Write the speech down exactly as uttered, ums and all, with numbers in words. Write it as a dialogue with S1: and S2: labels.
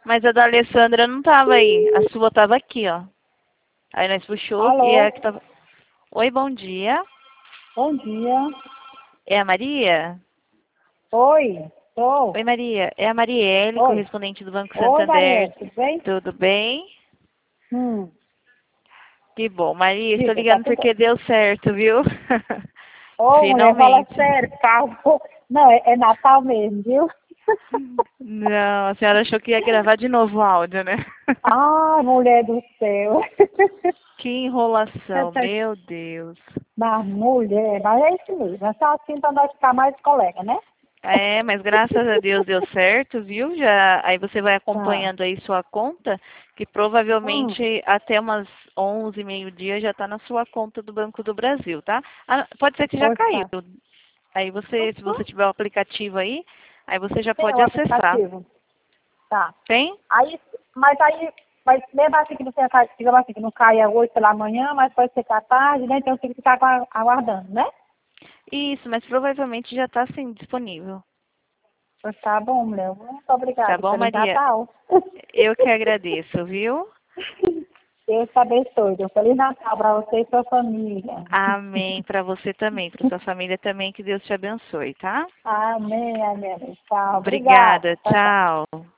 S1: Mas a da Alessandra não tava aí. A sua tava aqui, ó. Aí nós puxou
S2: Alô?
S1: e é que tava... Oi, bom dia.
S2: Bom dia.
S1: É a Maria?
S2: Oi, tô.
S1: Oi, Maria. É a Marielle,
S2: Oi.
S1: correspondente do Banco
S2: Oi,
S1: Santander.
S2: Marielle, tudo bem?
S1: Tudo bem?
S2: Hum,
S1: Que bom. Maria, estou
S2: diga, tá
S1: ligando
S2: tudo.
S1: porque deu certo, viu?
S2: Ô, mulher, fala
S1: Finalmente.
S2: sério, calma. Não, é, é Natal mesmo, viu?
S1: Não, a senhora achou que ia gravar de novo o áudio, né?
S2: Ai, mulher do céu.
S1: Que enrolação,
S2: Essa,
S1: meu Deus.
S2: mas, mulher, mas é isso mesmo. É só assim pra nós ficar mais colega, né?
S1: É, mas graças a Deus deu certo, viu? Já, aí você vai
S2: Tá.
S1: acompanhando aí sua conta, que
S2: Hum,
S1: provavelmente até umas onze, meio-dia já está na sua conta do Banco do Brasil, tá? Ah, pode ser que já
S2: pois
S1: caiu.
S2: tá.
S1: Aí você, se você
S2: Uhum.
S1: tiver o aplicativo aí, aí você já
S2: Tem
S1: pode
S2: o
S1: acessar.
S2: aplicativo. Tá.
S1: Tem?
S2: Aí, mas aí, mas mesmo assim que não, tenha, ca- digamos assim, que não caia hoje pela manhã, mas pode ser que à tarde, né? Então tem que ficar agua- aguardando, né?
S1: Isso, mas provavelmente já está sim disponível.
S2: Pois tá bom, mulher. Muito
S1: Tá
S2: obrigada.
S1: bom,
S2: Feliz
S1: Maria?
S2: Natal.
S1: Eu que agradeço, viu?
S2: Deus te abençoe. Deus Feliz Natal para você e sua família.
S1: Amém. Para você também, para sua família também, que Deus te abençoe, tá?
S2: Amém, amém. Tchau.
S1: Obrigada.
S2: Obrigada. Tchau, tchau.
S1: Tchau.